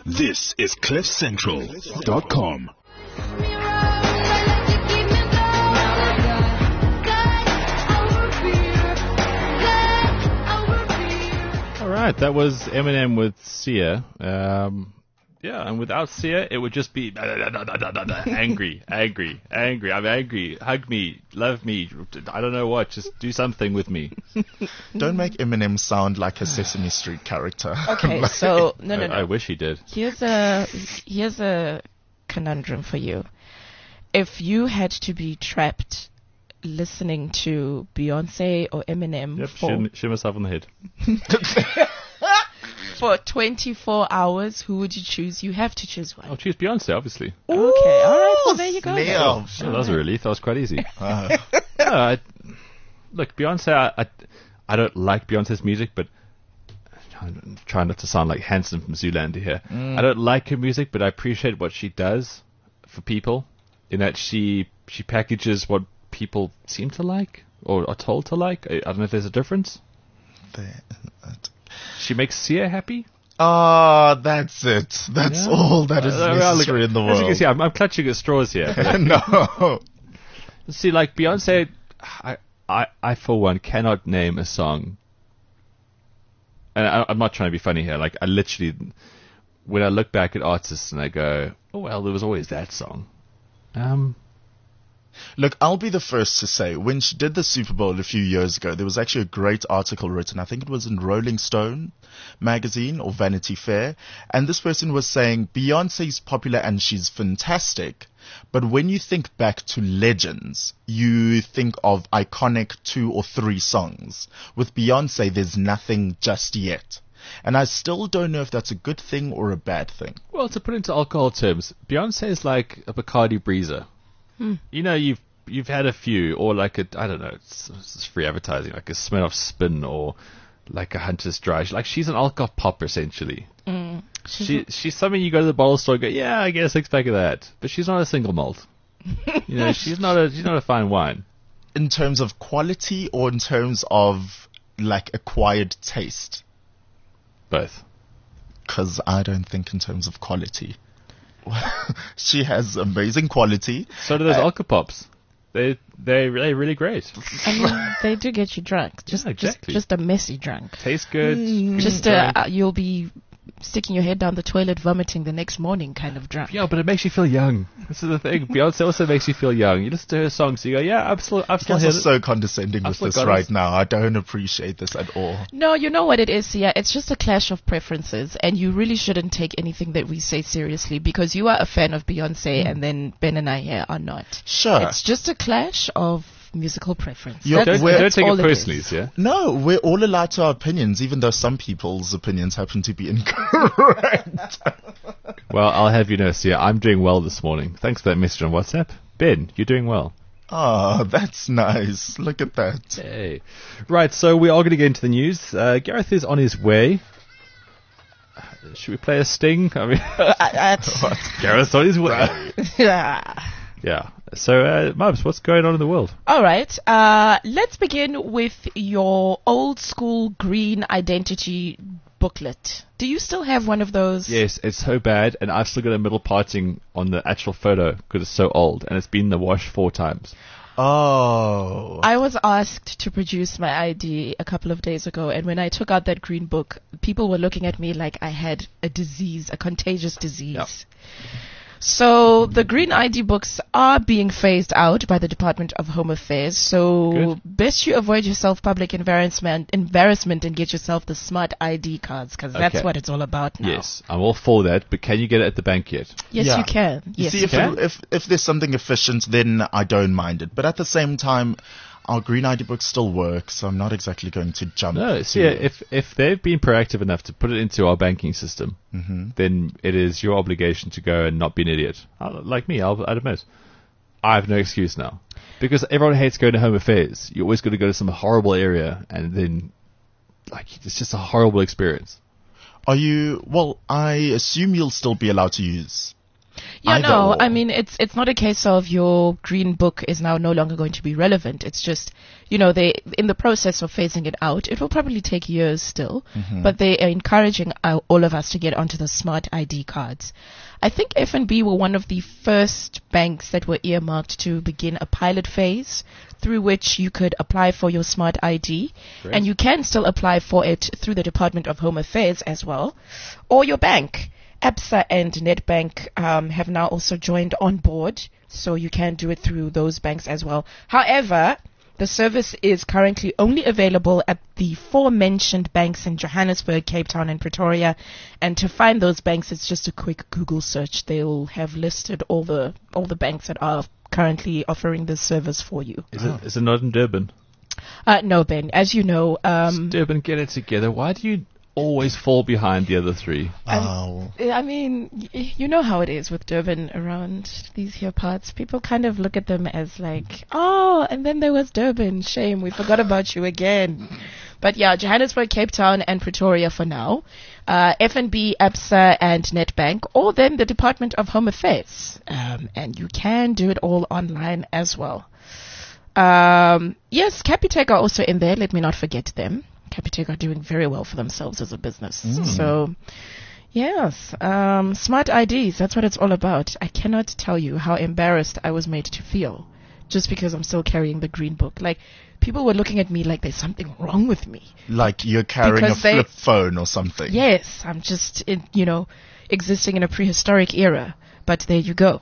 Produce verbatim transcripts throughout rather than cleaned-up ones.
This is cliff central dot com. All right, that was Eminem with Sia. Um, yeah, and without Sia, it would just be angry, angry, angry. I'm angry. Hug me, love me. I don't know what. Just do something with me. Don't make Eminem sound like a Sesame Street character. Okay, so no, no, no. I, I wish he did. Here's a here's a conundrum for you. If you had to be trapped listening to Beyonce or Eminem Yep, for shoot, shoot myself on the head. for twenty-four hours, who would you choose? You have to choose one. I'll choose Beyonce, obviously. Okay, all right. Well, there you go. then. Leo. Oh, that was a relief. That was quite easy. Uh, No, I, look, Beyonce, I, I, I don't like Beyonce's music, but I'm trying not to sound like Hanson from Zoolander here. Mm. I don't like her music, but I appreciate what she does for people, in that she she packages what people seem to like, or are told to like. I, I don't know if there's a difference. there- She makes Sia happy. Ah, that's it. That's Yeah. all that is Uh, well, look, necessary in the As world. you can see, I'm, I'm clutching at straws here. No. See, like Beyonce, I, I, I for one cannot name a song. And I, I'm not trying to be funny here. Like I literally, when I look back at artists and I go, oh well, there was always that song. Um, Look, I'll be the first to say, when she did the Super Bowl a few years ago, there was actually a great article written, I think it was in Rolling Stone magazine or Vanity Fair, and this person was saying, Beyonce's popular and she's fantastic, but when you think back to legends, you think of iconic two or three songs. With Beyonce, there's nothing just yet. And I still don't know if that's a good thing or a bad thing. well, to put it into alcohol terms, Beyonce is like a Bacardi Breezer. You know, you've you've had a few, or like a, I don't know, it's, it's free advertising, like a Smirnoff Spin, or like a Hunter's Dry. Like she's an alcohol pop essentially. Mm. She she's something you go to the bottle store and go, yeah, I get a six pack of that, but she's not a single malt. You know, she's not a she's not a fine wine. In terms of quality or in terms of like acquired taste? Both. Because I don't think in terms of quality. She has amazing quality. So do those Uh, alcopops. They they they're really great. I mean, they do get you drunk. Just, Yeah, exactly. just, just a messy drunk. Taste good. good Just drink. uh, uh, you'll be sticking your head down the toilet, vomiting the next morning, kind of drunk. Yeah, but it makes you feel young. This is the thing. Beyonce also makes you feel young. You listen to her songs, you go, yeah, I'm still, I'm You still guys here. are so condescending I've with still this got right us. now. I don't appreciate this at all. No, you know what it is, Sia? It's just a clash of preferences, and you really shouldn't take anything that we say seriously, because you are a fan of Beyonce, and then Ben and I here are not. Sure. It's just a clash of musical preference. You're- That's- don't, we're- don't that's take all it it personally, is. yeah? No, we're all allowed to our opinions, even though some people's opinions happen to be incorrect. Well, I'll have you know, Sia, I'm doing well this morning. Thanks for that message on WhatsApp. Ben, you're doing well. Oh, that's nice. Look at that. Hey. Right, so we are going to get into the news. Uh, Gareth is on his way. Should we play a sting? I mean, Gareth's on his way. Yeah. So, uh, Mubs, what's going on in the world? All right. Uh, let's begin with your old school green identity booklet. Do you still have one of those? Yes, it's so bad, and I've still got a middle parting on the actual photo because it's so old, and it's been in the wash four times. Oh. I was asked to produce my I D a couple of days ago, and when I took out that green book, people were looking at me like I had a disease, a contagious disease. Yep. So the green I D books are being phased out by the Department of Home Affairs. So Good. best you avoid yourself public embarrassment, embarrassment and get yourself the smart I D cards, because that's Okay. what it's all about now. Yes, I'm all for that, but can you get it at the bank yet? Yes, Yeah. you can. You Yes, see, you if, can. it, if if there's something efficient, then I don't mind it. But at the same time, our green I D books still work, so I'm not exactly going to jump. No, to see, if if they've been proactive enough to put it into our banking system, Mhm. then it is your obligation to go and not be an idiot. I'll, like me, I'll, I'd admit. I have no excuse now. Because everyone hates going to Home Affairs. You're always going to go to some horrible area, and then, like, it's just a horrible experience. Are you? Well, I assume you'll still be allowed to use Yeah, Either no, or. I mean, it's it's not a case of your green book is now no longer going to be relevant. It's just, you know, they in the process of phasing it out. It will probably take years still, Mm-hmm. but they are encouraging uh, all of us to get onto the smart I D cards. I think F N B were one of the first banks that were earmarked to begin a pilot phase through which you could apply for your smart I D. Great. And you can still apply for it through the Department of Home Affairs as well, or your bank. Absa and Nedbank um, have now also joined on board, so you can do it through those banks as well. However, the service is currently only available at the four-mentioned banks in Johannesburg, Cape Town, and Pretoria. And to find those banks, it's just a quick Google search. They'll have listed all the all the banks that are currently offering this service for you. Is it is it not in Durban? Uh, no, Ben, as you know, um, Durban, get it together. Why do you always fall behind the other three? Oh. I mean, y- you know how it is with Durban around these here parts. People kind of look at them as like, oh, and then there was Durban. Shame, we forgot about you again. But yeah, Johannesburg, Cape Town, and Pretoria for now. Uh, F N B, Absa, and Nedbank, or then the Department of Home Affairs. Um, and you can do it all online as well. Um, yes, Capitec are also in there. Let me not forget them. Capitec are doing very well for themselves as a business. So, yes, um, smart I Ds, that's what it's all about. I cannot tell you how embarrassed I was made to feel just because I'm still carrying the green book. Like, people were looking at me like there's something wrong with me. Like you're carrying Because a they- flip phone or something. Yes, I'm just, in, you know, existing in a prehistoric era. But there you go.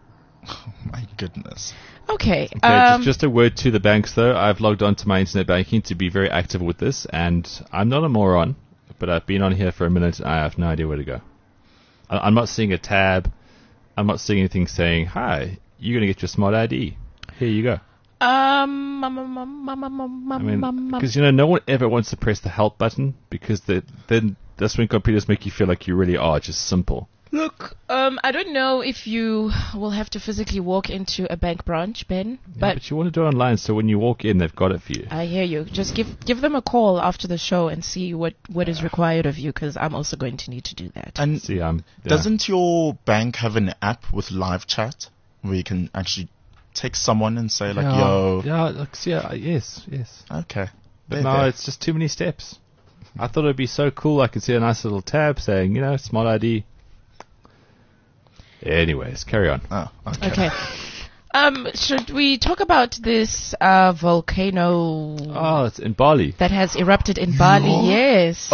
My goodness. Okay. Okay, um, just, just a word to the banks, though. I've logged on to my internet banking to be very active with this, and I'm not a moron, but I've been on here for a minute and I have no idea where to go. I, I'm not seeing a tab. I'm not seeing anything saying, hi, you're going to get your smart I D. Here you go. um, um, um, um, um, um, um, I mean, um, um, because, you know, no one ever wants to press the help button, because the, then that's when computers make you feel like you really are just simple. Look, um, I don't know if you will have to physically walk into a bank branch, Ben, Yeah, but but you want to do it online, so when you walk in, they've got it for you. I hear you. Just give give them a call after the show and see what, what is required of you, because I'm also going to need to do that. And See, um, yeah. doesn't your bank have an app with live chat where you can actually text someone and say like, yeah, yo, yeah, like, see, uh, yes, yes. okay. But There, no, there. it's just too many steps. I thought it'd be so cool. I could see a nice little tab saying, you know, smart I D. Anyways, carry on. Oh, okay. Okay. Um, should we talk about this uh, volcano Oh, it's in Bali. that has erupted in Bali? Yes.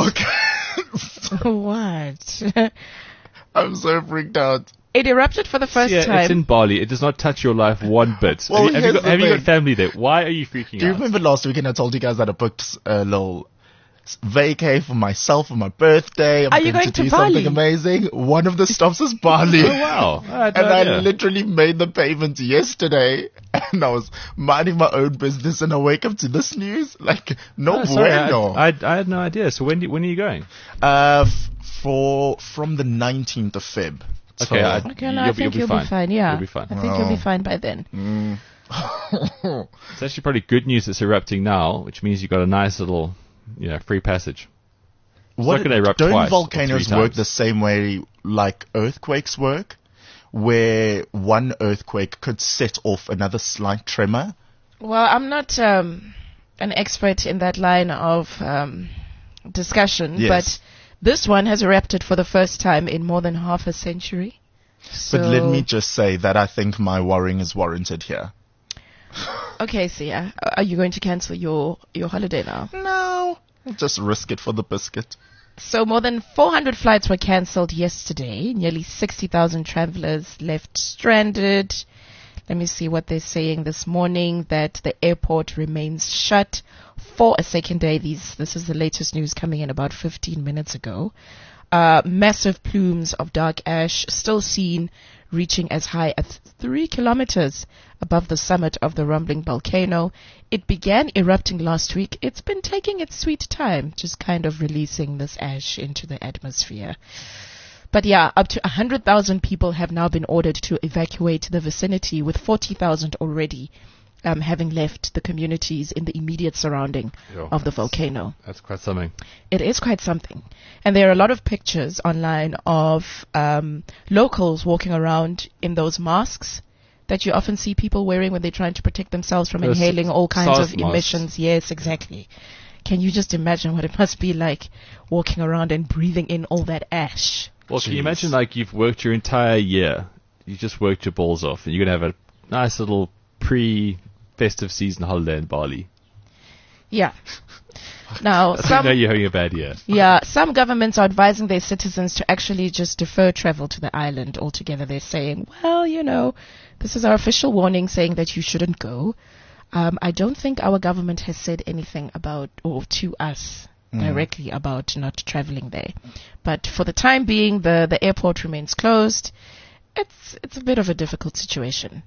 Okay. What? I'm so freaked out. It erupted for the first yeah, time. it's in Bali. It does not touch your life one bit. Well, have you, have you here's got, the have you got thing. family there? Why are you freaking Do you out? remember last weekend I told you guys that I booked a little s- vacay for myself for my birthday? I'm Are you going going to to do Bali? something amazing. One of the stops is Bali. Oh, wow. I had no And I idea. literally made the payment yesterday, and I was minding my own business, and I wake up to this news. Like, no Oh, sorry, I, bueno. I, I had no idea. So when do, when are you going? uh, f- for from the nineteenth of Feb. Okay, till- I- Okay, no, You'll I be- think you'll you'll be be fine. fine. Yeah, You'll be fine. I think you'll be Oh. fine by then. Mm. It's actually probably good news it's erupting now, which means you've got a nice little, you know, free passage. What, not gonna erupt don't twice or volcanoes three work times. the same way like earthquakes work, where one earthquake could set off another slight tremor? Well, I'm not um, an expert in that line of um, discussion, Yes. but this one has erupted for the first time in more than half a century. So, But let me just say that I think my worrying is warranted here. Okay, Sia, are you going to cancel your, your holiday now? No, I'll just risk it for the biscuit. So more than four hundred flights were cancelled yesterday. Nearly sixty thousand travelers left stranded. Let me see what they're saying this morning, that the airport remains shut for a second day. These, this is the latest news coming in about fifteen minutes ago. Uh, massive plumes of dark ash still seen, reaching as high as three kilometers above the summit of the rumbling volcano. It began erupting last week. It's been taking its sweet time, just kind of releasing this ash into the atmosphere. But yeah, up to one hundred thousand people have now been ordered to evacuate the vicinity, with forty thousand already um, having left the communities in the immediate surrounding Yo, of the that's- volcano. That's quite something. It is quite something. And there are a lot of pictures online of um, locals walking around in those masks that you often see people wearing when they're trying to protect themselves from Those inhaling all kinds SARS of masks. emissions. Yes, exactly. Can you just imagine what it must be like walking around and breathing in all that ash? Well, can you Jeez. imagine, like, you've worked your entire year, you just worked your balls off, and you're going to have a nice little pre-festive season holiday in Bali. Yeah. Now, I some know you're having a bad year. Yeah, some governments are advising their citizens to actually just defer travel to the island altogether. They're saying, well, you know, this is our official warning saying that you shouldn't go. Um, I don't think our government has said anything about, or to us directly about not traveling there. But for the time being, the, the airport remains closed. It's, it's a bit of a difficult situation.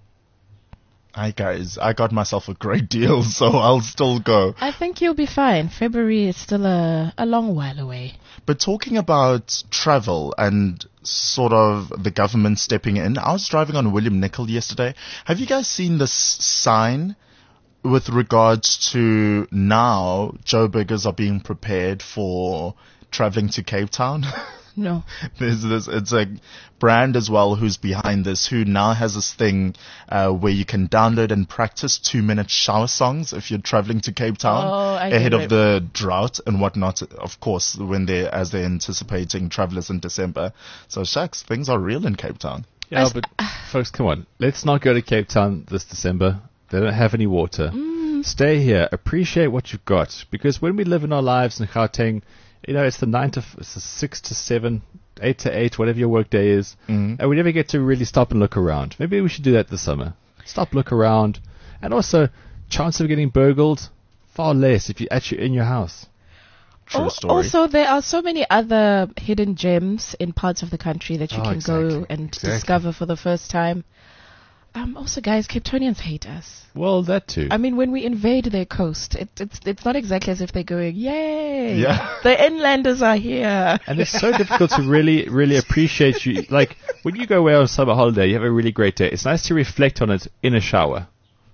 Hi guys, I got myself a great deal, so I'll still go. I think you'll be fine. February is still a, a long while away. But talking about travel and sort of the government stepping in, I was driving on William Nicol yesterday. Have you guys seen this sign with regards to now Joburgers are being prepared for traveling to Cape Town? No. There's this, it's a brand as well who's behind this, who now has this thing uh, where you can download and practice two minute shower songs if you're traveling to Cape Town Oh, I ahead get of it. the drought and whatnot. Of course, when they as they're anticipating travelers in December. So shucks, things are real in Cape Town. Yeah, As- but folks, come on. Let's not go to Cape Town this December. They don't have any water. Stay here. Appreciate what you've got. Because when we live in our lives in Gauteng, you know, it's the nine to, f- it's the six to seven, eight to eight, whatever your work day is. Mhm. And we never get to really stop and look around. Maybe we should do that this summer. Stop, look around. And also, chance of getting burgled, far less if you're actually in your house. True Al- story. Also, there are so many other hidden gems in parts of the country that you Oh, can exactly, go and exactly. discover for the first time. Um, also, guys, Cape Townians hate us. Well, that too. I mean, when we invade their coast, it, it's it's not exactly as if they're going, yay, Yeah. the inlanders are here. And it's so difficult to really, really appreciate you. Like, when you go away on summer holiday, you have a really great day. It's nice to reflect on it in a shower.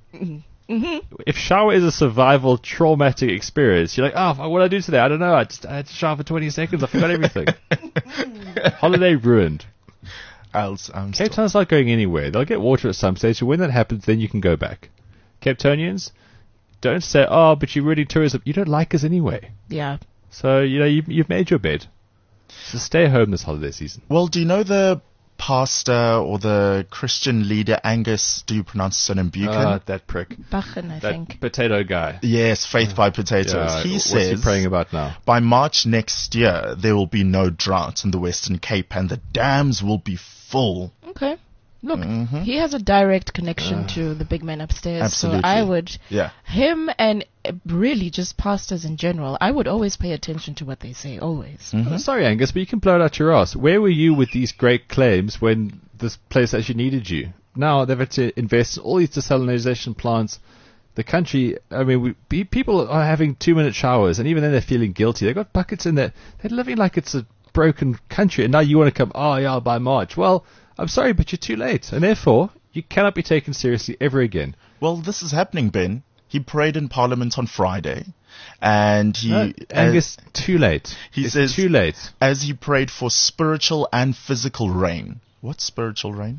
If shower is a survival traumatic experience, you're like, oh, what did I do today? I don't know. I just I had to shower for twenty seconds. I forgot everything. Holiday ruined. I'll, I'm Cape still- Town's not going anywhere. They'll get water at some stage. So when that happens, then you can go back. Cape Townians, don't say, oh, but you're ruining tourism. You don't like us anyway. Yeah. So, you know, you've, you've made your bed. So stay home this holiday season. Well, do you know the pastor or the Christian leader Angus? Do you pronounce his surname Buchan? Ah, that prick. Bachen, I That think. potato guy. Yes, Faith by Potatoes. Yeah, he what's says he praying about now? by March next year there will be no drought in the Western Cape and the dams will be full. Okay. Look, Mhm. he has a direct connection to the big man upstairs. Absolutely. So I would, Yeah. him and uh, really just pastors in general, I would always pay attention to what they say, always. Oh, sorry, Angus, but you can blow it out your ass. Where were you with these great claims when this place actually needed you? Now they've had to invest in all these desalination plants. The country, I mean, we, pe- people are having two-minute showers, and even then they're feeling guilty. They've got buckets in there. They're living like it's a broken country, and now you want to come, oh, yeah, by March. Well, I'm sorry, but you're too late, and therefore, you cannot be taken seriously ever again. Well, this is happening, Ben. He prayed in Parliament on Friday, and he, No, Angus, too late. he it's says- too late. as, as he prayed for spiritual and physical rain. What's spiritual rain?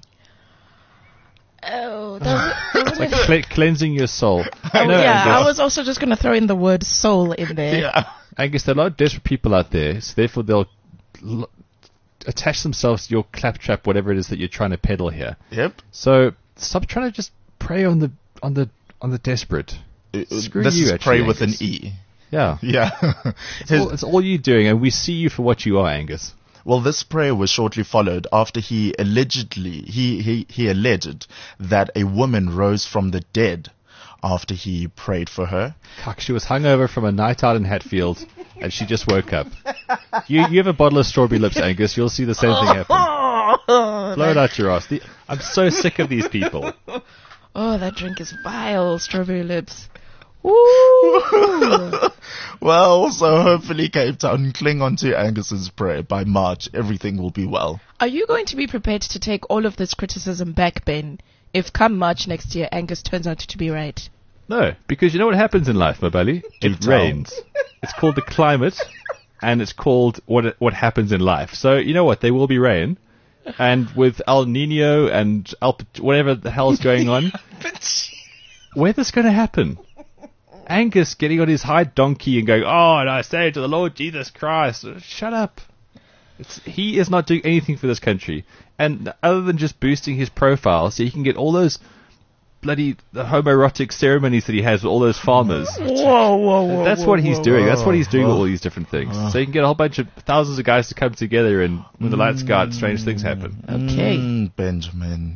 Oh, that It's like cle- cleansing your soul. oh No, yeah, Angus. I was also just going to throw in the word soul in there. Yeah. Angus, there are a lot of desperate people out there, so therefore they'll l- attach themselves to your claptrap, whatever it is that you're trying to peddle here. Yep. So stop trying to just prey on the on the on the desperate. Uh, Screw this you, is actually, pray with an Angus. E. Yeah, Yeah. it's His- all, it's all you're doing, and we see you for what you are, Angus. Well, this prayer was shortly followed after he allegedly, he, he, he alleged that a woman rose from the dead after he prayed for her. Cuck, she was hungover from a night out in Hatfield, and she just woke up. You you have a bottle of Strawberry Lips, Angus. You'll see the same thing happen. Blow it out your ass. The, I'm so sick of these people. Oh, that drink is vile, Strawberry Lips. Ooh. Well, so hopefully Cape Town cling on to Angus's prayer. By March, everything will be well. Are you going to be prepared to take all of this criticism back, Ben, if come March next year Angus turns out to be right? No, because you know what happens in life, my buddy? Do It tell. rains. It's called the climate, and it's called what what happens in life. So you know what? There will be rain, and with El Nino and El, whatever the hell's going on, weather's going to happen. Angus getting on his high donkey and going, "Oh, and I say to the Lord Jesus Christ, shut up." It's, he is not doing anything for this country, and other than just boosting his profile, so he can get all those bloody the homoerotic ceremonies that he has with all those farmers. Whoa, whoa, whoa. That's whoa, what he's whoa. doing. That's what he's doing with all these different things. So you can get a whole bunch of thousands of guys to come together, and when the lights go out, strange things happen. Okay. Mm, Benjamin.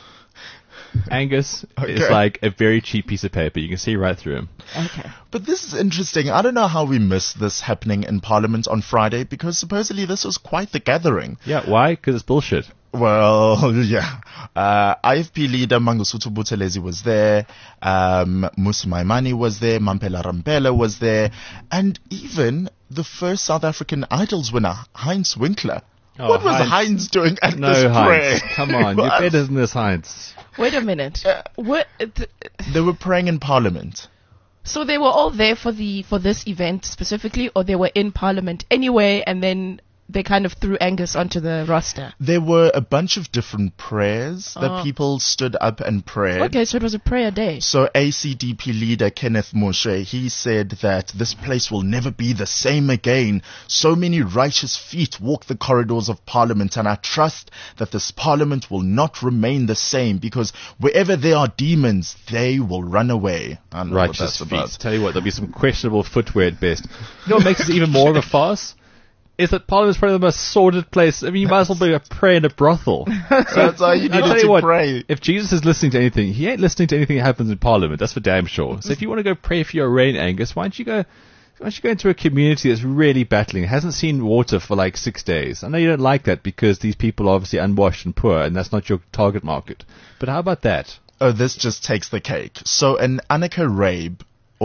Angus is Okay. like a very cheap piece of paper. You can see right through him. Okay. But this is interesting. I don't know how we missed this happening in Parliament on Friday, because supposedly this was quite the gathering. Yeah, why? Because it's bullshit. Well, yeah. Uh, I F P leader Mangosuthu Buthelezi was there. Um, Musi Maimane was there. Mampela Rampela was there. And even the first South African Idols winner, Heinz Winkler. Oh, what was Heinz. Heinz doing at No, this Heinz. prayer? Come on. You're better than this, Heinz. Wait a minute. What? th- They were praying in Parliament. So they were all there for the for this event specifically, or they were in Parliament anyway, and then they kind of threw Angus onto the roster. There were a bunch of different prayers that Oh. people stood up and prayed. Okay, so it was a prayer day. So A C D P leader Kenneth Moshe, he said that this place will never be the same again. So many righteous feet walk the corridors of Parliament, and I trust that this Parliament will not remain the same, because wherever there are demons, they will run away. I don't know what Righteous that's feet. about. Tell you what, there'll be some questionable footwear at best. You know what makes this even more of a farce? Is that Parliament's probably the most sordid place. I mean, you might as well be a pray in a brothel. That's all you I'll need tell to you what, pray. if Jesus is listening to anything, he ain't listening to anything that happens in Parliament. That's for damn sure. So if you want to go pray for your rain, Angus, why don't you go, why don't you go into a community that's really battling, hasn't seen water for like six days. I know you don't like that because these people are obviously unwashed and poor, and that's not your target market. But how about that? Oh, this just takes the cake. So an Annika Rabe,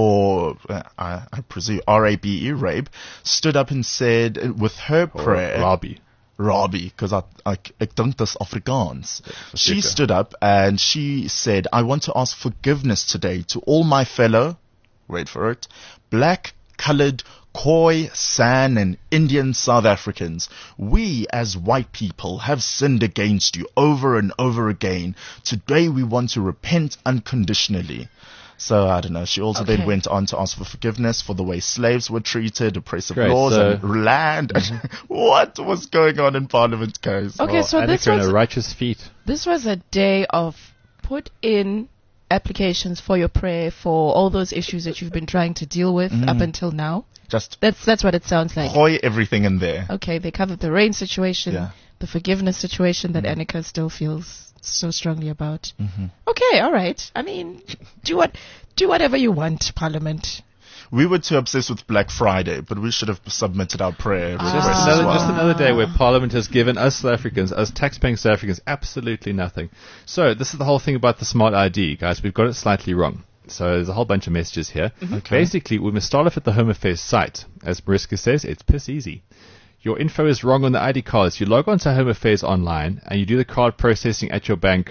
or uh, I, I presume R A B E Rabe, stood up and said uh, with her prayer, Robbie. Robbie, because I, I, ek dink dis Afrikaans. She verseker. stood up and she said, I want to ask forgiveness today to all my fellow, wait for it, black, colored, Khoi, San, and Indian South Africans. We as white people have sinned against you over and over again. Today we want to repent unconditionally. So, I don't know, she also Okay. then went on to ask for forgiveness for the way slaves were treated, oppressive Great, laws, so- and land. What was going on in Parliament, guys? Okay, so this Annika and was her righteous feet. this was a day of put in applications for your prayer for all those issues that you've been trying to deal with up until now. Just That's that's what it sounds like. Khoi everything in there. Okay, they covered the rain situation, Yeah. the forgiveness situation that Annika still feels so strongly about. Okay, all right. I mean, do what do whatever you want, Parliament. We were too obsessed with Black Friday, but we should have submitted our prayer Just requests as another, well. just another day where Parliament has given us South Africans, us tax-paying South Africans, absolutely nothing. So this is the whole thing about the smart I D, guys. We've got it slightly wrong. So there's a whole bunch of messages here. Okay. Basically, we must start off at the Home Affairs site. As Mariska says, it's piss easy. Your info is wrong on the I D cards. You log on to Home Affairs online and you do the card processing at your bank.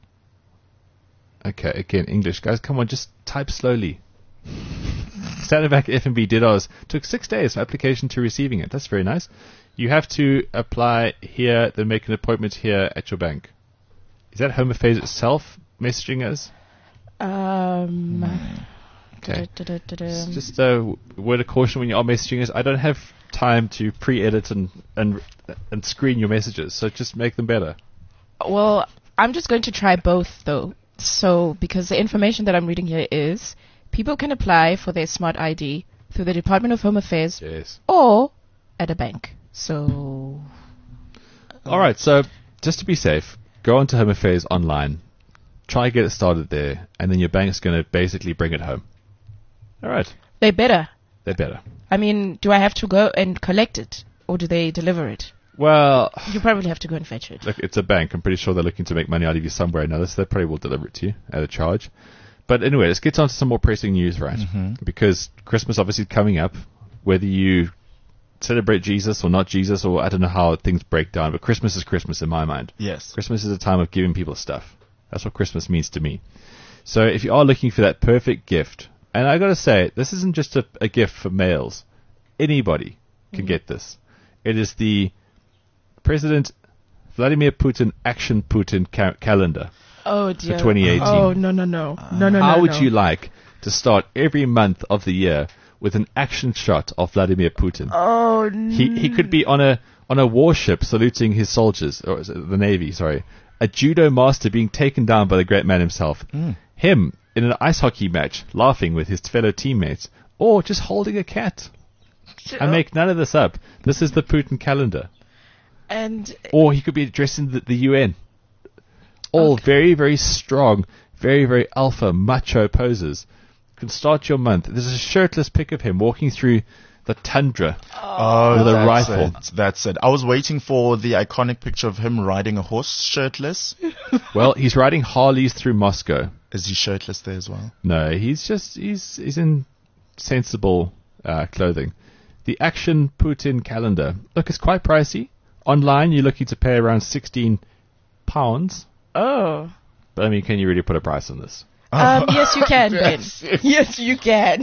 Okay, again, English. Guys, come on, just type slowly. Standard Bank F N B did ours. Took six days from application to receiving it. That's very nice. You have to apply here, then make an appointment here at your bank. Is that Home Affairs itself messaging us? Um, Okay. da-da-da-da-da. It's just a word of caution when you are messaging us. I don't have time to pre-edit and, and, and screen your messages, so just make them better. Well, I'm just going to try both though. So, because the information that I'm reading here is people can apply for their smart I D through the Department of Home Affairs Yes. or at a bank. So, All right, so just to be safe, go onto Home Affairs online, try to get it started there, and then your bank's going to basically bring it home. All right, they better. they're better. I mean, do I have to go and collect it or do they deliver it? Well, You probably have to go and fetch it. look, it's a bank. I'm pretty sure they're looking to make money out of you somewhere or another, so they probably will deliver it to you at a charge. But anyway, let's get on to some more pressing news, right? Because Christmas obviously coming up, whether you celebrate Jesus or not Jesus, or I don't know how things break down, but Christmas is Christmas in my mind. Yes. Christmas is a time of giving people stuff. That's what Christmas means to me. So if you are looking for that perfect gift, and I got to say, this isn't just a, a gift for males. Anybody can get this. It is the President Vladimir Putin Action Putin ca- calendar Oh dear. for twenty eighteen. Oh no no no no no no. How would no. you like to start every month of the year with an action shot of Vladimir Putin? Oh He he could be on a on a warship saluting his soldiers, or is it the navy, sorry. A judo master being taken down by the great man himself. Mm. Him in an ice hockey match, laughing with his fellow teammates, or just holding a cat. I make none of this up. This is the Putin calendar. And Or he could be addressing the, the U N. All Okay. very, very strong, very, very alpha, macho poses. You can start your month. There's a shirtless pic of him walking through the tundra. Oh, With a that's rifle. It. That's it. I was waiting for the iconic picture of him riding a horse shirtless. Well, he's riding Harleys through Moscow. Is he shirtless there as well? No, he's just, he's, he's in sensible uh, clothing. The Action Putin calendar. Look, it's quite pricey. Online, you're looking to pay around sixteen pounds. oh. But I mean, can you really put a price on this? Um, yes, you can, Ben. Yes. Yes, you can.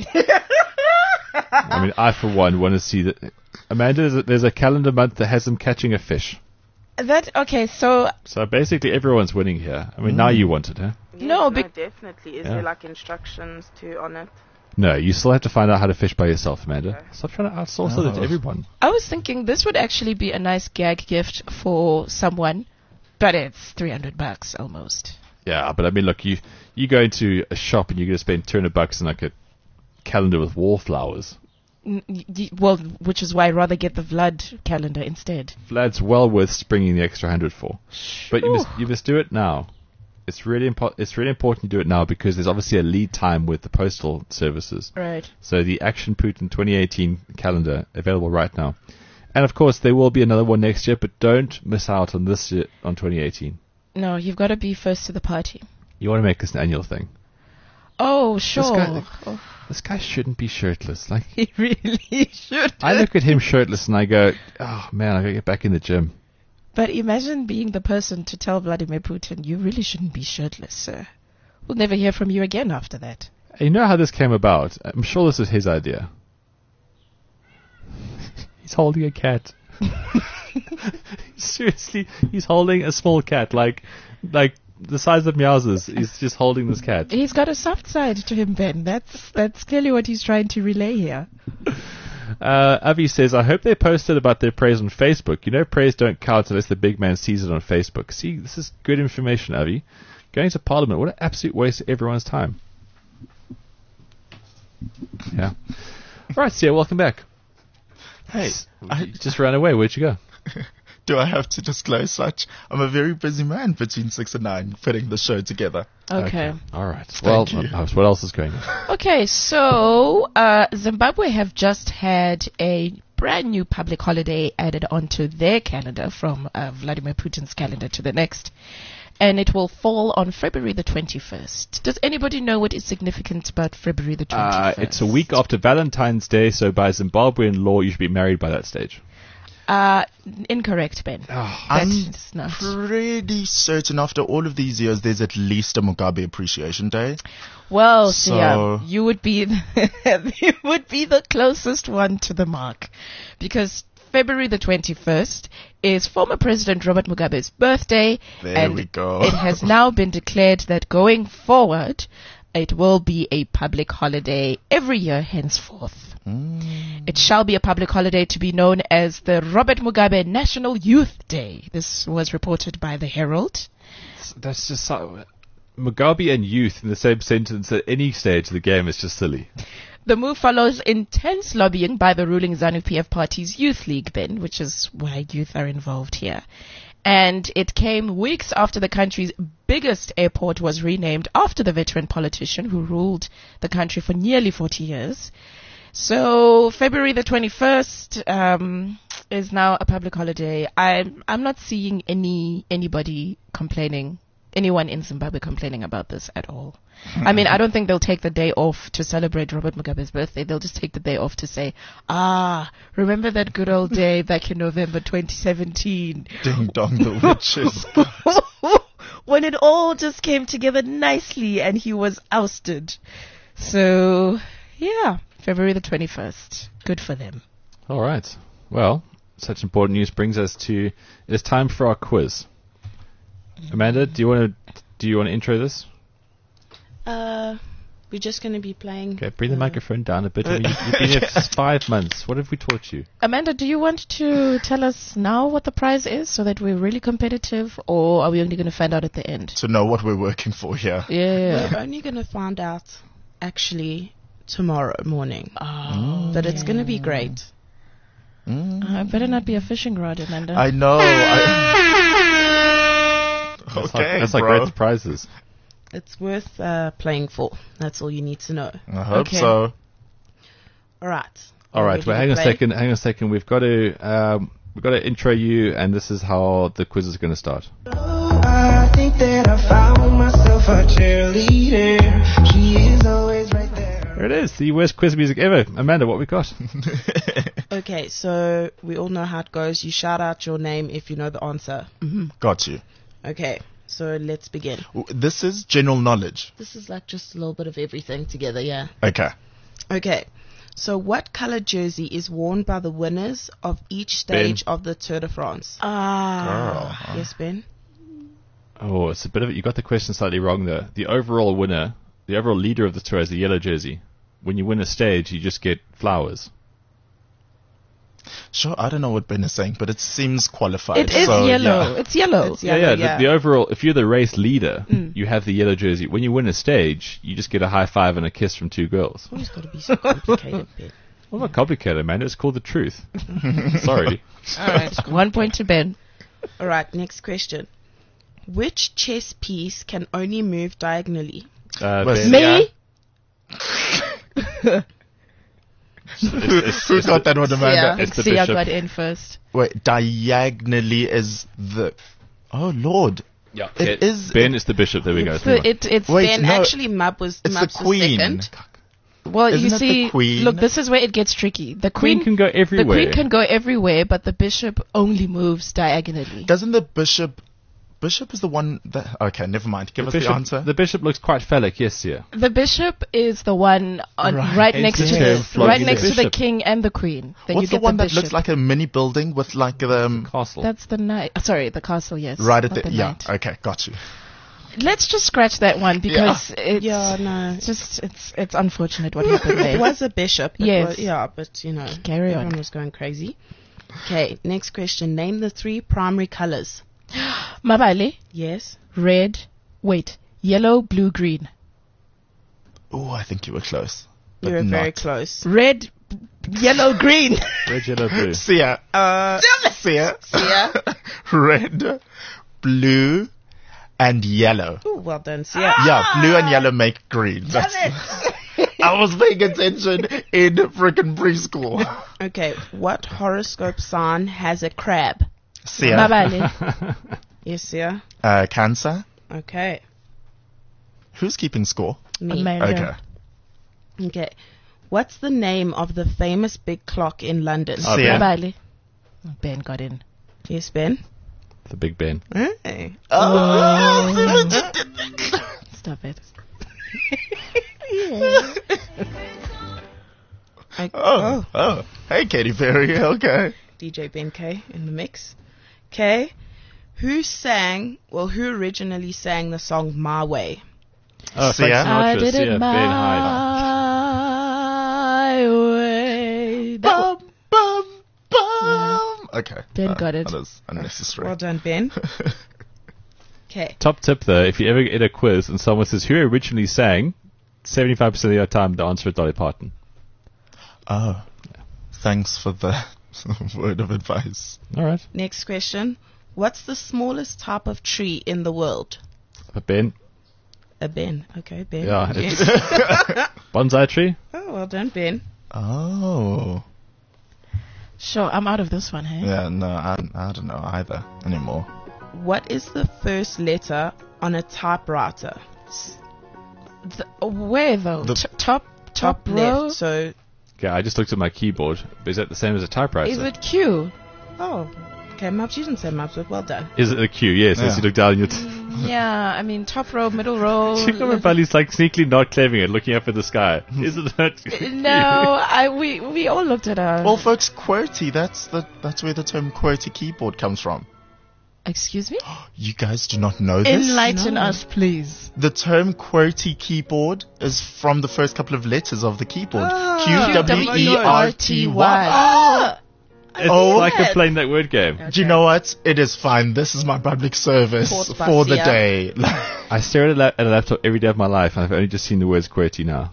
I mean, I for one want to see that. Amanda, there's a, there's a calendar month that has him catching a fish. That okay? So So basically, everyone's winning here. I mean, now you want it, huh? Yes, No, bec- definitely. Is Yeah. there like instructions to on it? No, you still have to find out how to fish by yourself, Amanda. Okay. Stop trying to outsource it to Oh. everyone. I was thinking this would actually be a nice gag gift for someone, but it's three hundred bucks almost. Yeah, but I mean, look, you you go into a shop and you're going to spend two hundred bucks on like a calendar with wallflowers. N- y- y- well, which is why I'd rather get the Vlad calendar instead. Vlad's well worth springing the extra hundred for. But you Ooh. must, you must do it now. It's really impo- It's really important you do it now because there's obviously a lead time with the postal services. Right. So the Action Putin twenty eighteen calendar available right now, and of course there will be another one next year. But don't miss out on this year, on twenty eighteen. No, you've got to be first to the party. You want to make this an annual thing. Oh, sure. guy- Oh, This guy shouldn't be shirtless. Like he really should. I look at him shirtless and I go, oh man, I gotta get back in the gym. But imagine being the person to tell Vladimir Putin, you really shouldn't be shirtless, sir. We'll never hear from you again after that. You know how this came about? I'm sure this is his idea. He's holding a cat. Seriously, he's holding a small cat, like, like the size of Meows's. He's just holding this cat. He's got a soft side to him, Ben. That's that's clearly what he's trying to relay here. Uh, Avi says, I hope they posted about their praise on Facebook. You know, praise don't count unless the big man sees it on Facebook. See, this is good information, Avi. Going to Parliament, what an absolute waste of everyone's time. Yeah. Right, Sia, welcome back. Hey, I, You just ran away. Where'd you go? do I have to disclose such? I'm a very busy man between six and nine, putting the show together. Okay. All right. Well, you. uh, what else is going on? Okay, so uh, Zimbabwe have just had a brand new public holiday added onto their calendar from uh, Vladimir Putin's calendar to the next. And it will fall on February the twenty-first. Does anybody know what is significant about February the Uh, twenty-first? it's a week after Valentine's Day, so by Zimbabwean law, you should be married by that stage. Uh, incorrect, Ben. I'm That's not. pretty certain after all of these years, there's at least a Mugabe Appreciation Day. Well, So- Sia, you would be the, you would be the closest one to the mark, because February the twenty-first is former President Robert Mugabe's birthday, There and we go. it has now been declared that going forward, it will be a public holiday every year henceforth. Mm. It shall be a public holiday to be known as the Robert Mugabe National Youth Day. This was reported by the Herald. That's just so... Mugabe and youth in the same sentence at any stage of the game is just silly. The move follows intense lobbying by the ruling ZANU-P F Party's Youth League, Ben, which is why youth are involved here. And it came weeks after the country's biggest airport was renamed after the veteran politician who ruled the country for nearly forty years. So February the twenty-first um, is now a public holiday. I'm I'm not seeing any anybody complaining, anyone in Zimbabwe complaining about this at all. I mean, I don't think they'll take the day off to celebrate Robert Mugabe's birthday. They'll just take the day off to say, ah, remember that good old day back in November twenty seventeen Ding dong, the witches. when it all just came together nicely and he was ousted. So, yeah, February the twenty-first. Good for them. All right. Well, such important news brings us to, it is time for our quiz. Amanda, do you want to do you want to intro this? Uh, we're just going to be playing. Okay, bring the uh, microphone down a bit. I mean, you've, you've been here for five months. What have we taught you? Amanda, do you want to tell us now what the prize is so that we're really competitive, or are we only going to find out at the end? To know what we're working for here. Yeah. We're only going to find out actually tomorrow morning. Oh, But it's going to be great. Mm. I better not be a fishing rod, Amanda. I know. I That's okay, like, that's like bro. great prizes. It's worth uh, playing for. That's all you need to know. I hope Okay. so. All right. All right, Ready well, to hang on a play? second. Hang on a second. We've got to um, we've got to intro you, and this is how the quiz is going to start. I think that I found myself a cheerleader. She is always right there. There it is, the worst quiz music ever. Amanda, what we got? Okay, so we all know how it goes. You shout out your name if you know the answer. Got you. Okay, so let's begin. W- This is general knowledge. This is like just a little bit of everything together, yeah. Okay. Okay, so what color jersey is worn by the winners of each stage of the Tour de France? Ah. Girl. Yes, Ben? Oh, it's a bit of it. You got the question slightly wrong there. The overall winner, the overall leader of the tour, is the yellow jersey. When you win a stage, you just get flowers. Sure, I don't know what Ben is saying, but it seems qualified. It is so, yellow. yeah. It's yellow. It's yellow, yeah, yeah. The, the overall, if you're the race leader, you have the yellow jersey. When you win a stage, you just get a high five and a kiss from two girls. Always got to be so complicated, Ben. Well, not complicated, man. It's called the truth. Sorry. All right. One point to Ben. All right, next question. Which chess piece can only move diagonally? Uh, Well, Ben, Me? it's- Who got that one, Amanda? Yeah. It's the See, I bishop. got in first. Wait, diagonally is the... Oh, Lord. Yeah, It it- is- Ben is the bishop. There we go. It's, Move on. the, it, it's Wait, Ben, no, actually, Mab was, It's Mab's the queen. second. well, Isn't you it the see, queen? look, this is where it gets tricky. The Queen queen, can go the everywhere. queen can go everywhere, but the bishop only moves diagonally. Doesn't the bishop... Bishop is the one that... Okay, never mind. Give the us bishop, the answer. the bishop looks quite phallic, yes, yeah. The bishop is the one on, Right. right, It's next the to term the, flogging right the next to the bishop. king and the queen. Then What's you the get one the that bishop. looks like a mini building with like the... Um, Castle. That's the knight. uh, Sorry, the castle. Yes. right at not the... the yeah, knight. okay, got you. Let's just scratch that one because it's Yeah, no. it's just it's it's unfortunate what happened It there. was a bishop. It Yes. was- yeah, but, you know, Carry on. everyone was going crazy. Okay, next question. Name the three primary colors. Mabale, Yes. red, wait, yellow, blue, green. Oh, I think you were close. But You were very not. close. Red, yellow, green. Red, yellow, blue. Sia. Uh, Sia. Sia. Red, blue, and yellow. Ooh, well done, Sia. Yeah, blue and yellow make green. That's, I was paying attention in freaking preschool. Okay, what horoscope sign has a crab? Sia. Mabale, Yes, Sia. Uh, Cancer. Okay. Who's keeping score? Me. Amanda. Okay. Okay. What's the name of the famous big clock in London? Oh, Sia. Mabale. Ben got in. Yes, Ben? The Big Ben. Hey. Oh, Stop it. I- oh, oh. Hey, Katy Perry. Okay. D J Ben K in the mix. Okay. Who sang, well, who originally sang the song My Way? Oh, Sia? Frank I Sinatra, did Sia, it Ben my Hyde. way. That Bum, bum, bum. Okay. Ben uh, got it. That is unnecessary. Well done, Ben. Okay. Top tip though, if you ever get a quiz and someone says who originally sang, seventy-five percent of your time the answer is Dolly Parton. Oh. Thanks for the word of advice. All right. Next question. What's the smallest type of tree in the world? Uh, Ben. A Ben. Okay, Ben. Yeah, Yes. Bonsai tree. Oh, well done, Ben. Oh. Sure, I'm out of this one, hey? Yeah, no, I, I don't know either anymore. What is the first letter on a typewriter? The, where though? The- T- top, top, Top row? left. So, Okay, I just looked at my keyboard. But is that the same as a typewriter? Is it Q? oh, Okay, Mubs, you didn't say Mubs, but well done. Is it a Q? Yes, Yeah. as you look down, you're. T- Yeah, I mean, top row, middle row. Chico Valley's like sneakily not clearing it, looking up at the sky. Isn't that? No, I we we all looked at her. Well, folks, QWERTY, that's the that's where the term QWERTY keyboard comes from. Excuse me? You guys do not know this? Enlighten No. us, please. The term QWERTY keyboard is from the first couple of letters of the keyboard. Ah. Q W E R T Y. Ah, It's Oh. like a playing that word game. Do you know what? It is fine. This is my public service Sports bus, for the yeah. day. I stare at a, la- at a laptop every day of my life, and I've only just seen the words QWERTY now.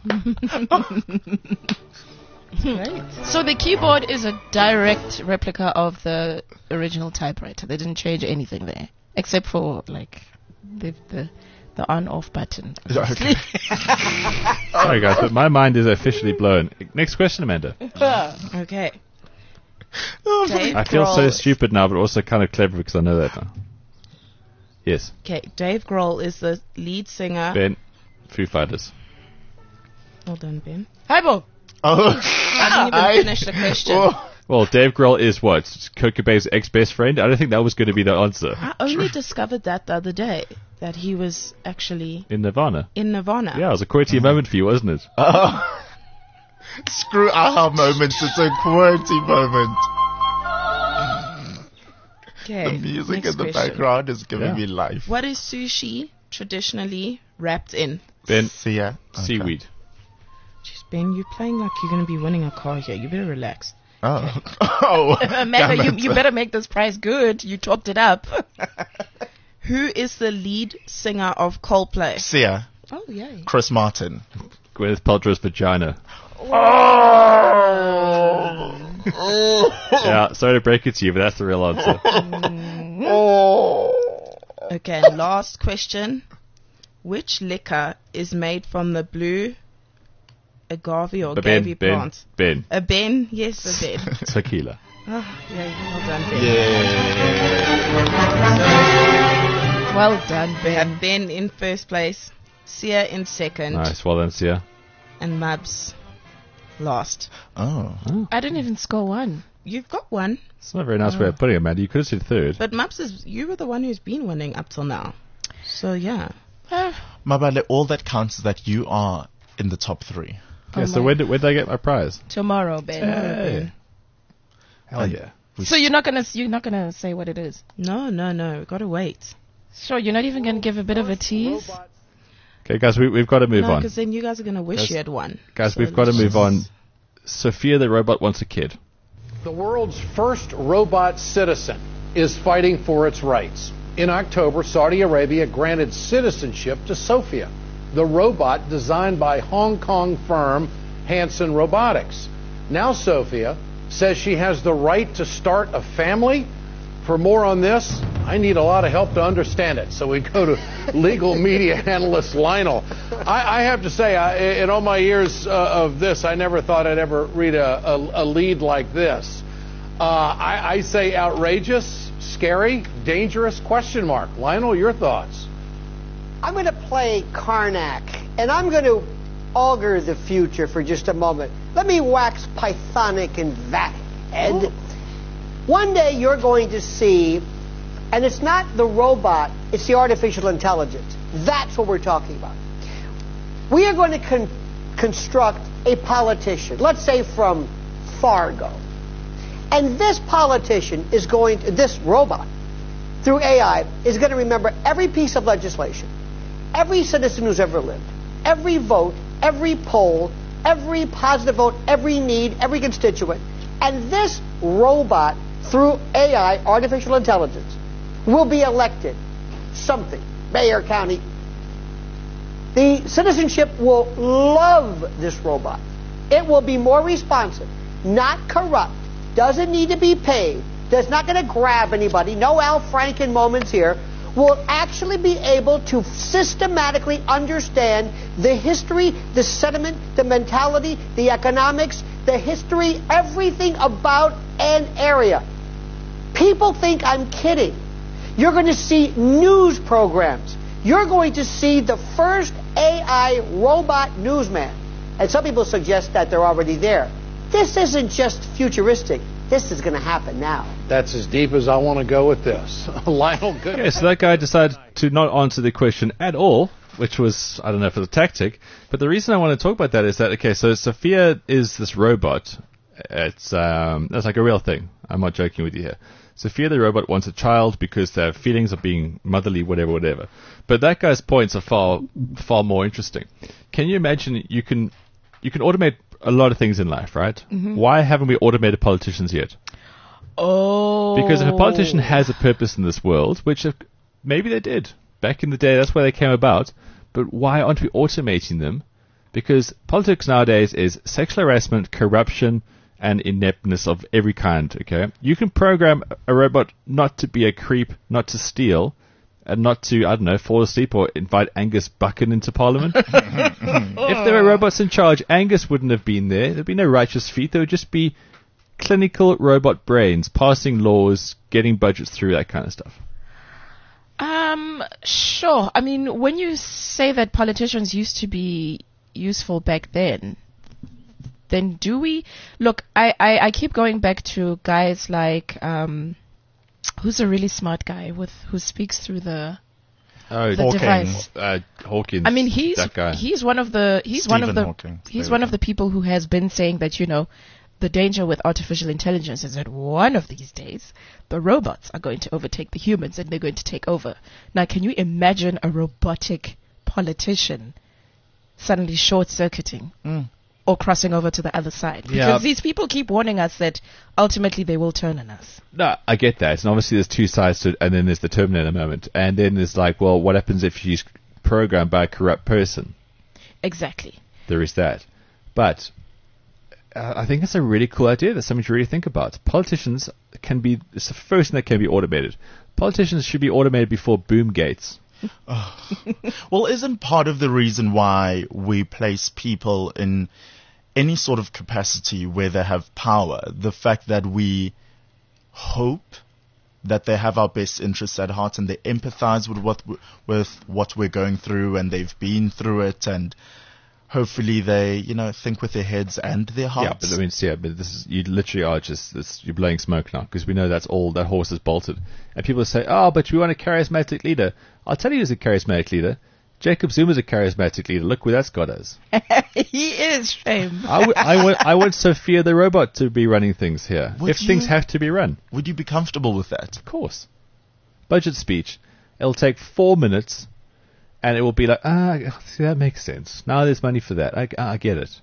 So the keyboard is a direct replica of the original typewriter. They didn't change anything there, except for like the the, the on-off button. Okay. Sorry, guys, but my mind is officially blown. Next question, Amanda. Okay. Oh, Dave I feel so Grohl- stupid now, but also kind of clever because I know that now. Yes, Okay, Dave Grohl is the lead singer. Ben, Foo Fighters. Well done, Ben. Hybo. Oh. I didn't even finish the question. Oh. Well, Dave Grohl is what? Kurt Cobain's ex-best friend? I don't think that was going to be the answer. I only discovered that the other day, that he was actually In Nirvana. in Nirvana. Yeah, it was a QWERTY moment for you, wasn't it? Oh. Screw aha moments. It's a QWERTY moment. Okay. The music next in the question. background is giving Yeah. me life. What is sushi traditionally wrapped in? Ben, See ya. Okay. seaweed. Jeez, Ben, you're playing like you're going to be winning a car here. You better relax. Oh. Oh. Amanda, damn you, it. you better make this price good. You topped it up. Who is the lead singer of Coldplay? See ya. Oh, yay. Chris Martin. Gwyneth Paltrow's vagina. Oh. Yeah, sorry to break it to you, but that's the real answer. Okay, and last question. Which liquor is made from the blue agave or But Ben, agave Ben, plant? Ben, A Ben? Yes, a Ben. tequila. Oh, yay. Well done, Ben. Yeah. Well done, We Ben. have Ben in first place, Sia in second, Nice, well done, Sia. and Mabs last. Oh. I didn't even score one. You've got one, It's not a very nice way of putting it, Amanda. You could have said third. but Mabs is you were the one who's been winning up till now. So yeah. Ah, Mabale, all that counts is that you are in the top three. Yeah, so my- when did, when did I get my prize? tomorrow, Ben. Hey. Hell yeah. So you're not gonna you're not gonna say what it is. No, no, no. We've got to wait. Sure, you're not even gonna give a bit of a tease. Okay, guys, we, we've got to move No, on. because then you guys are going to wish Guys- you had won. Guys, So we've got to let's move just- on. Sophia the robot wants a kid. The world's first robot citizen is fighting for its rights. In October, Saudi Arabia granted citizenship to Sophia, the robot designed by Hong Kong firm Hanson Robotics. Now Sophia says she has the right to start a family. For more on this, I need a lot of help to understand it. So we go to legal media analyst Lionel. I, I have to say, I, in all my years uh, of this, I never thought I'd ever read a, a, a lead like this. Uh, I, I say outrageous, scary, dangerous, question mark. Lionel, your thoughts? I'm going to play Karnak, and I'm going to augur the future for just a moment. Let me wax Pythonic and vat. And one day you're going to see, and it's not the robot, it's the artificial intelligence. That's what we're talking about. We are going to con- construct a politician, let's say from Fargo. And this politician is going to, this robot, through A I, is going to remember every piece of legislation, every citizen who's ever lived, every vote, every poll, every positive vote, every need, every constituent. And this robot, through A I, artificial intelligence, will be elected something, mayor, county. The citizenship will love this robot. It will be more responsive, not corrupt, doesn't need to be paid, does not going to grab anybody, no Al Franken moments here, will actually be able to systematically understand the history, the sentiment, the mentality, the economics, the history, everything about an area. People think I'm kidding. You're going to see news programs. You're going to see the first A I robot newsman. And some people suggest that they're already there. This isn't just futuristic. This is going to happen now. That's as deep as I want to go with this. Lionel, good. Okay, so that guy decided to not answer the question at all, which was, I don't know if it was a tactic, but the reason I want to talk about that is that, okay, so Sophia is this robot. It's, um, that's like a real thing. I'm not joking with you here. Sophia the robot wants a child because their feelings are being motherly, whatever, whatever. But that guy's points are far, far more interesting. Can you imagine you can, you can automate a lot of things in life, right? Mm-hmm. Why haven't we automated politicians yet? Oh. Because if a politician has a purpose in this world, which if, maybe they did back in the day, that's where they came about. But why aren't we automating them? Because politics nowadays is sexual harassment, corruption, and ineptness of every kind, okay? You can program a robot not to be a creep, not to steal, and not to, I don't know, fall asleep or invite Angus Buchan into Parliament. If there were robots in charge, Angus wouldn't have been there. There'd be no righteous feet. There would just be clinical robot brains, passing laws, getting budgets through, that kind of stuff. Um, sure. I mean, when you say that politicians used to be useful back then, then do we? Look, I, I, I keep going back to guys like, um, who's a really smart guy with who speaks through the oh, the Hawking. device. Uh, Hawkins. I mean, he's that guy. he's one of the he's one of Stephen the Hawking. he's There one we of the people who has been saying that, you know, the danger with artificial intelligence is that one of these days the robots are going to overtake the humans and they're going to take over. Now, can you imagine a robotic politician suddenly short-circuiting? Mm. Or crossing over to the other side. Because Yeah. these people keep warning us that ultimately they will turn on us. No, I get that. And obviously there's two sides to it, and then there's the Terminator moment. And then there's like, well, what happens if she's programmed by a corrupt person? Exactly. There is that. But uh, I think it's a really cool idea. That's something to really think about. Politicians can be, it's the first thing that can be automated. Politicians should be automated before boom gates. Well, isn't part of the reason why we place people in any sort of capacity where they have power the fact that we hope that they have our best interests at heart and they empathize with what w- with what we're going through and they've been through it, and hopefully they, you know, think with their heads and their hearts. Yeah, but I mean, see, yeah, but this is, you literally are just, this, you're blowing smoke now, because we know that's all, that horse is bolted. And people say, oh, but we want a charismatic leader. I'll tell you who's a charismatic leader. Jacob Zuma's a charismatic leader. Look where that's got us. He is, shame. I, w- I, want, I want Sophia the robot to be running things here. Would if things you? have to be run. Would you be comfortable with that? Of course. Budget speech. It'll take four minutes, and it will be like, ah, see, that makes sense. Now there's money for that. I, I get it.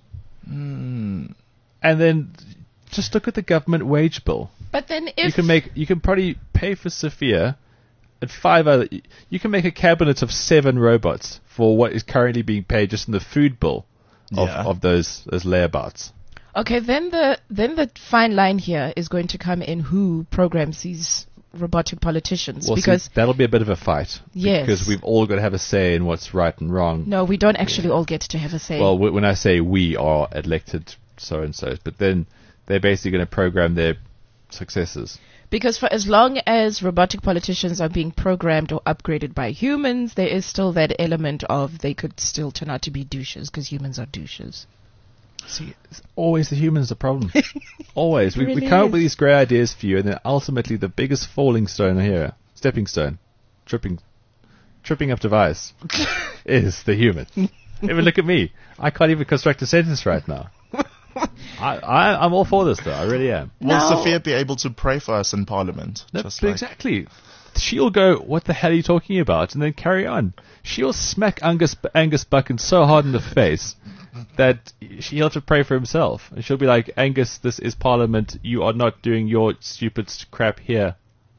Mm. And then just look at the government wage bill. But then if... You can make, you can probably pay for Sophia and five other, you can make a cabinet of seven robots for what is currently being paid just in the food bill of, Yeah. of those, those layabouts. Okay, then the then the fine line here is going to come in who programs these robotic politicians. Well, because see, that'll be a bit of a fight. Yes. Because we've all got to have a say in what's right and wrong. no, we don't actually all get to have a say. Well, w- when I say we are elected so-and-so, but then they're basically going to program their successors. Because for as long as robotic politicians are being programmed or upgraded by humans, there is still that element of they could still turn out to be douches because humans are douches. See, it's always the humans the problem. Always. We, we really come up is. with these great ideas for you, and then ultimately the biggest falling stone here, stepping stone, tripping, tripping up device, is the human. Even look at me. I can't even construct a sentence right now. I, I, I'm all for this, though. I really am. Will Now- Sophia be able to pray for us in Parliament? No, Just but like- exactly. She'll go, what the hell are you talking about? And then carry on. She'll smack Angus, Angus Buchan so hard in the face that he'll have to pray for himself. And she'll be like, Angus, this is Parliament. You are not doing your stupid crap here.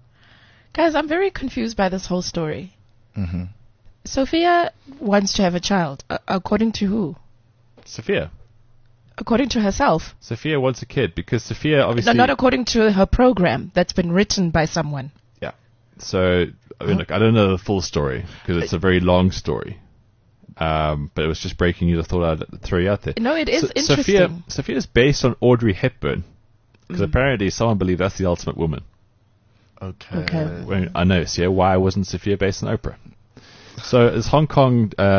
Guys, I'm very confused by this whole story. Mhm. Sophia wants to have a child. Uh, according to who? Sophia. According to herself. Sophia wants a kid because Sophia obviously... No, not according to her program that's been written by someone. Yeah. So, I mean, look, I don't know the full story because it's a very long story. Um, but it was just breaking news. I thought I'd throw you out there. No, it is So- interesting. Sophia, Sophia is based on Audrey Hepburn because Mm. apparently someone believed that's the ultimate woman. Okay. Okay. Well, I know, so yeah, why wasn't Sophia based on Oprah? So this Hong Kong uh,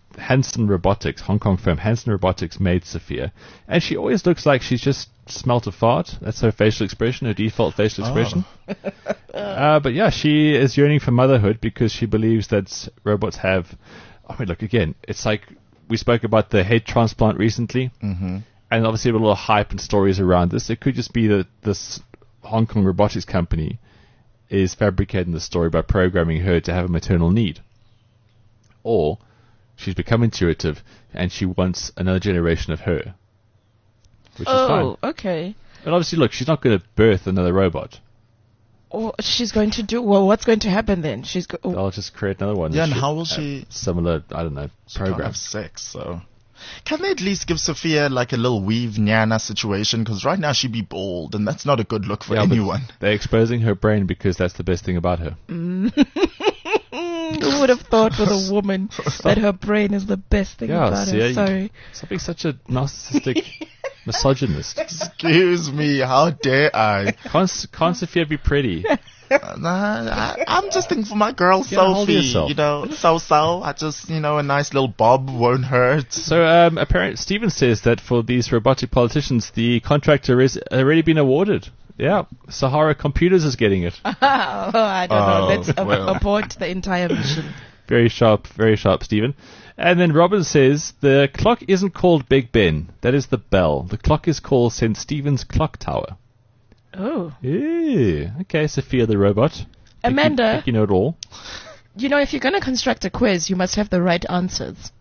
Hanson Robotics, Hong Kong firm Hanson Robotics made Sophia, and she always looks like she's just smelt a fart. That's her facial expression, her default facial expression. uh, but yeah, she is yearning for motherhood because she believes that robots have. I mean, look again. It's like we spoke about the head transplant recently, Mm-hmm. and obviously with a little hype and stories around this. It could just be that this Hong Kong robotics company is fabricating the story by programming her to have a maternal need, or she's become intuitive and she wants another generation of her, which is fine. Oh, okay. But obviously, look, she's not going to birth another robot. Or she's going to do, well, what's going to happen then? She's go- oh, They'll just create another one. Yeah, and Should how will have she- Similar, I don't know, She can't program. have sex, so. Can they at least give Sophia like a little weave Nyana situation? Because right now she'd be bald, and that's not a good look for Yeah, but anyone. They're exposing her brain because that's the best thing about her. who would have thought with a woman that her brain is the best thing Yeah, about see, her? you- Sorry. Stop being such a narcissistic misogynist. Excuse me, how dare I? Can't, can't Sophia be pretty? Nah, I, I'm just thinking for my girl Get a hold of Sophie, yourself. you know, so-so. I just, you know, a nice little bob won't hurt. So, um, apparently, Stephen says that for these robotic politicians, the contractor has already been awarded. Yeah, Sahara Computers is getting it. oh, I don't know. Oh, Let's ab- well. abort the entire mission. Very sharp, very sharp, Stephen. And then Robin says the clock isn't called Big Ben. That is the bell. The clock is called Saint Stephen's Clock Tower. Oh. Yeah. Okay, Sophia the robot. Think you- Amanda, think you know it all. you know, if you're going to construct a quiz, you must have the right answers.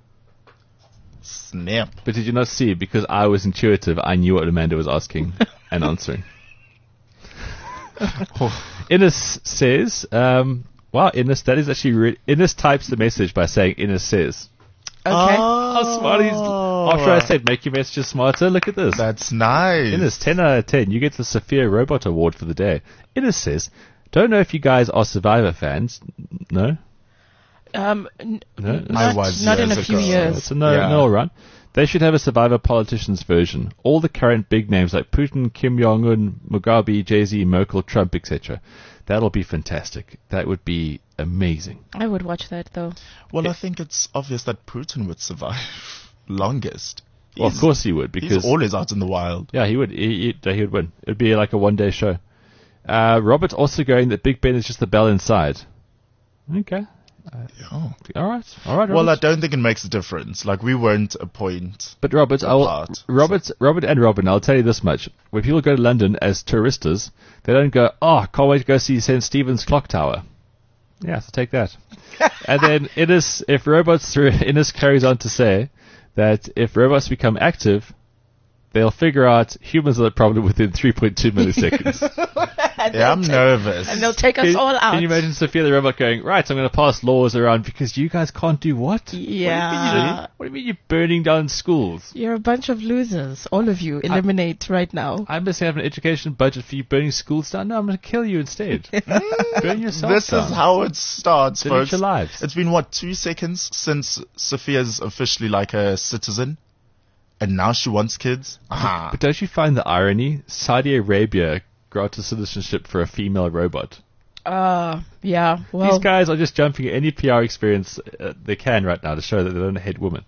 Snap. But did you not see? Because I was intuitive, I knew what Amanda was asking and answering. Ines says, um, wow, Ines, that is actually re- Ines types the message by saying Ines says. Okay. Oh, smarties. After I said make your messages smarter, look at this. That's nice. Ines, ten out of ten. You get the Sophia Robot Award for the day. Ines says, don't know if you guys are Survivor fans. No? Um, n- No? not, I was not in a years few ago. years. It's a no, Yeah. no all right. They should have a Survivor Politicians version. All the current big names like Putin, Kim Jong-un, Mugabe, Jay-Z, Merkel, Trump, et cetera. That'll be fantastic. That would be amazing. I would watch that, though. Well, I think it's obvious that Putin would survive longest. Well, of He's- course he would, He's because always out in the wild. yeah, he would. He, he, he would win. It'd be like a one-day show. Uh, Robert's also going that Big Ben is just the bell inside. Okay. Oh. All right. All right. Well, I Robert. don't think it makes a difference. Like, we weren't a point. But Robert, I will, apart. Robert, Robert and Robin, I'll tell you this much. When people go to London as touristas, they don't go, oh, can't wait to go see Saint Stephen's Clock Tower. Yeah, so take that. And then Ines, if robots, through Ines carries on to say that if robots become active, they'll figure out humans are the problem within three point two milliseconds. Yeah, I'm nervous. And they'll take us Can, all out. can you imagine Sophia the robot going, right, I'm going to pass laws around because you guys can't do what? Yeah. What do you mean, what do you mean you're burning down schools? You're a bunch of losers. All of you. Eliminate right now. I'm just have an education budget for you burning schools down. No, I'm going to kill you instead. Burn yourself This down. is how it starts, Delete folks. your lives. It's been, what, two seconds since Sophia's officially like a citizen? And now she wants kids? Ah. But don't you find the irony? Saudi Arabia granted citizenship for a female robot. Uh, yeah. Well, These guys are just jumping at any P R experience uh, they can right now to show that they don't hate women.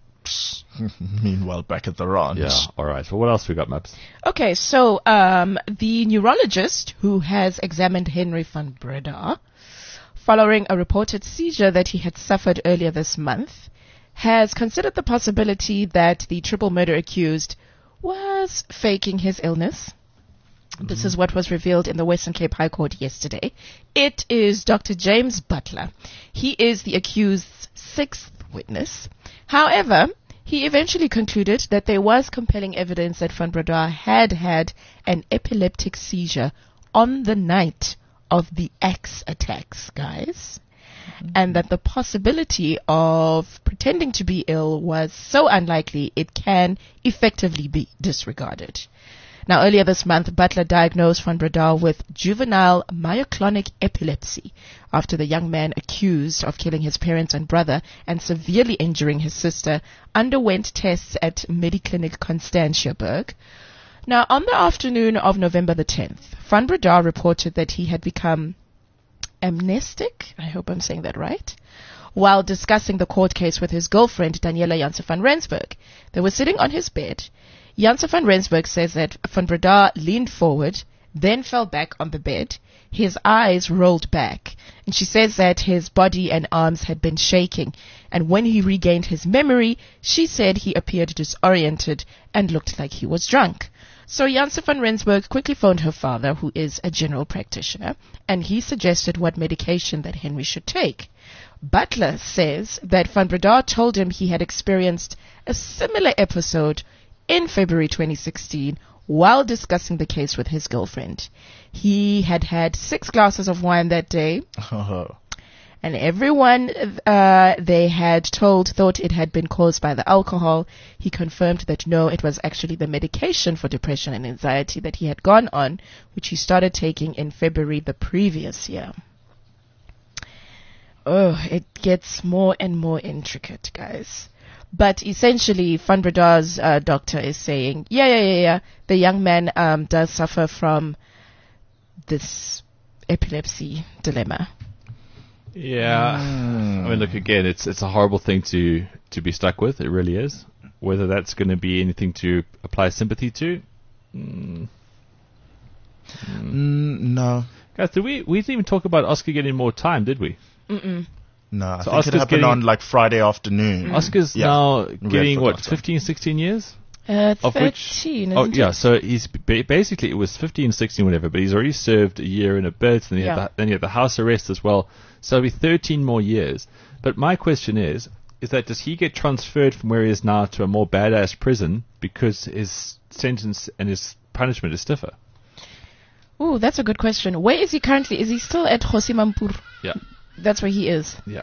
Meanwhile, back at the ranch. Yeah, alright. Well, what else we got, Maps? okay, so um, the neurologist who has examined Henry van Breda following a reported seizure that he had suffered earlier this month has considered the possibility that the triple murder accused was faking his illness. This is what was revealed in the Western Cape High Court yesterday. It is Doctor James Butler. He is the accused's sixth witness. However, he eventually concluded that there was compelling evidence that Van Breda had had an epileptic seizure on the night of the axe attacks, guys. And that the possibility of pretending to be ill was so unlikely it can effectively be disregarded. Now, earlier this month, Butler diagnosed Van Breda with juvenile myoclonic epilepsy after the young man accused of killing his parents and brother and severely injuring his sister underwent tests at Mediclinic Constantiaberg. Now, on the afternoon of November the tenth, Van Breda reported that he had become amnestic, I hope I'm saying that right, while discussing the court case with his girlfriend, Daniela Janse van Rensburg. They were sitting on his bed. Janse van Rensburg says that Van Breda leaned forward, then fell back on the bed. His eyes rolled back, and she says that his body and arms had been shaking, and when he regained his memory, she said he appeared disoriented and looked like he was drunk. So Janse van Rensburg quickly phoned her father, who is a general practitioner, and he suggested what medication that Henry should take. Butler says that Van Breda told him he had experienced a similar episode in February twenty sixteen while discussing the case with his girlfriend. He had had six glasses of wine that day, and everyone uh, they had told thought it had been caused by the alcohol. He confirmed that no, it was actually the medication for depression and anxiety that he had gone on, which he started taking in February the previous year. Oh, it gets more and more intricate, guys. But essentially, Van Breda's uh, doctor is saying, yeah, yeah, yeah, yeah, the young man um, does suffer from this epilepsy dilemma. Yeah. Mm. I mean, look, again, it's it's a horrible thing to, to be stuck with. It really is. Whether that's going to be anything to apply sympathy to, mm. Mm, no. Guys, did we, we didn't even talk about Oscar getting more time, did we? Mm-mm. No, I So think Oscar's it happened getting- on like Friday afternoon. Oscar's Yeah. now We had getting, what, forgotten. fifteen, sixteen years? Uh, Of which, thirteen, oh isn't yeah, it? so he's ba- basically it was fifteen, sixteen, whatever, but he's already served a year and a bit, and then, Yeah. he had the, then he had the house arrest as well, so it'll be thirteen more years. But my question is, is that does he get transferred from where he is now to a more badass prison because his sentence and his punishment is stiffer? Ooh, that's a good question. Where is he currently? Is he still at Hosimampur? Yeah, That's where he is. yeah.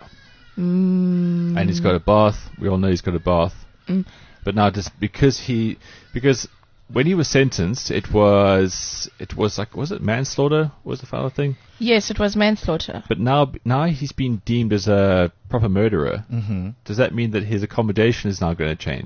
Mm. And he's got a bath. We all know he's got a bath. Mm. But now, just because he, because when he was sentenced, it was, it was like, was it manslaughter? Was the final thing? Yes, it was manslaughter. But now, now he's been deemed as a proper murderer. Mm-hmm. Does that mean that his accommodation is now going to change?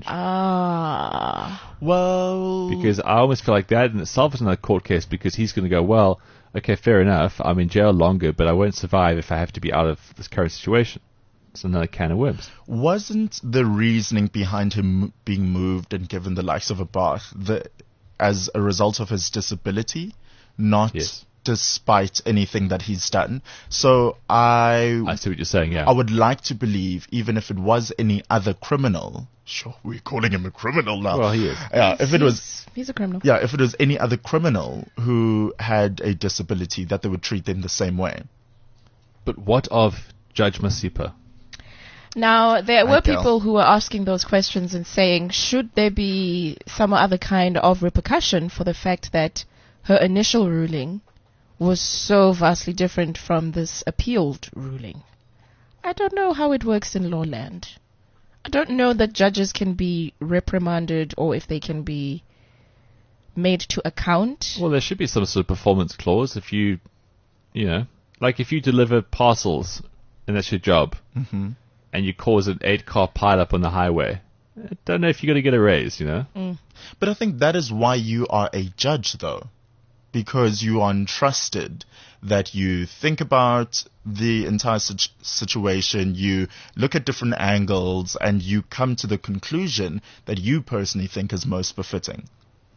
Ah. Well, Because I almost feel like that in itself is another court case, because he's going to go, well, okay, fair enough, I'm in jail longer, but I won't survive if I have to be out of this current situation. It's another can of worms. wasn't the reasoning behind him being moved and given the likes of a bath the, as a result of his disability, not Yes. despite anything that he's done? So I, I see what you're saying, yeah. I would like to believe, even if it was any other criminal, sure, we're calling him a criminal now. Well, he is. Yeah, if it was, He's, he's a criminal. yeah, if it was any other criminal who had a disability, that they would treat them the same way. But what of Judge Masipa? Now, there Hi, were Gal. people who were asking those questions and saying, should there be some other kind of repercussion for the fact that her initial ruling was so vastly different from this appealed ruling? I don't know how it works in lawland. I don't know that judges can be reprimanded or if they can be made to account. Well, there should be some sort of performance clause if you, you know, like if you deliver parcels and that's your job, Mm-hmm. and you cause an eight-car pileup on the highway, I don't know if you're going to get a raise, you know? But I think that is why you are a judge, though, because you are entrusted that you think about the entire situ- situation, you look at different angles, and you come to the conclusion that you personally think is most befitting.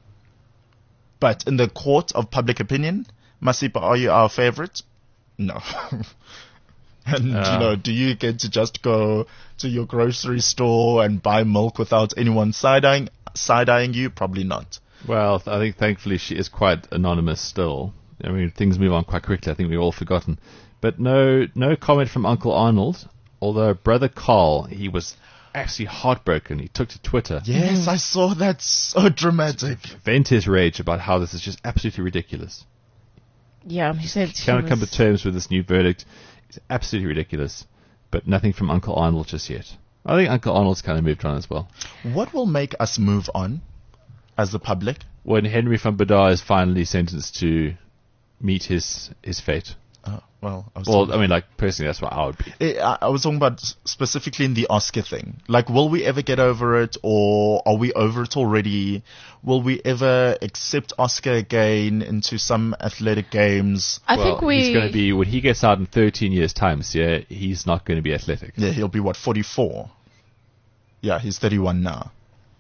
But in the court of public opinion, Masipa, are you our favorite? No. And, Uh. you know, do you get to just go to your grocery store and buy milk without anyone side-eyeing, side-eyeing you? Probably not. Well, I think thankfully she is quite anonymous still. I mean, things move on quite quickly. I think we've all forgotten. But no, no comment from Uncle Arnold. Although brother Carl, he was actually heartbroken. He took to Twitter, Yes, I saw that. So dramatic. vent his rage about how this is just absolutely ridiculous. Yeah, he said he Cannot come to was- terms with this new verdict. It's absolutely ridiculous. But nothing from Uncle Arnold just yet. I think Uncle Arnold's kind of moved on as well. What will make us move on as the public? When Henry van Bedar is finally sentenced to meet his his fate. Uh, well, I was Well, talking- I mean, like, personally, that's what I would be. Eh, I I was talking about s- specifically in the Oscar thing. Like, will we ever get over it, or are we over it already? Will we ever accept Oscar again into some athletic games? I well, think we. He's going to be, when he gets out in thirteen years' time, so yeah, he's not going to be athletic. Yeah, he'll be, what, forty-four? Yeah, he's thirty-one now.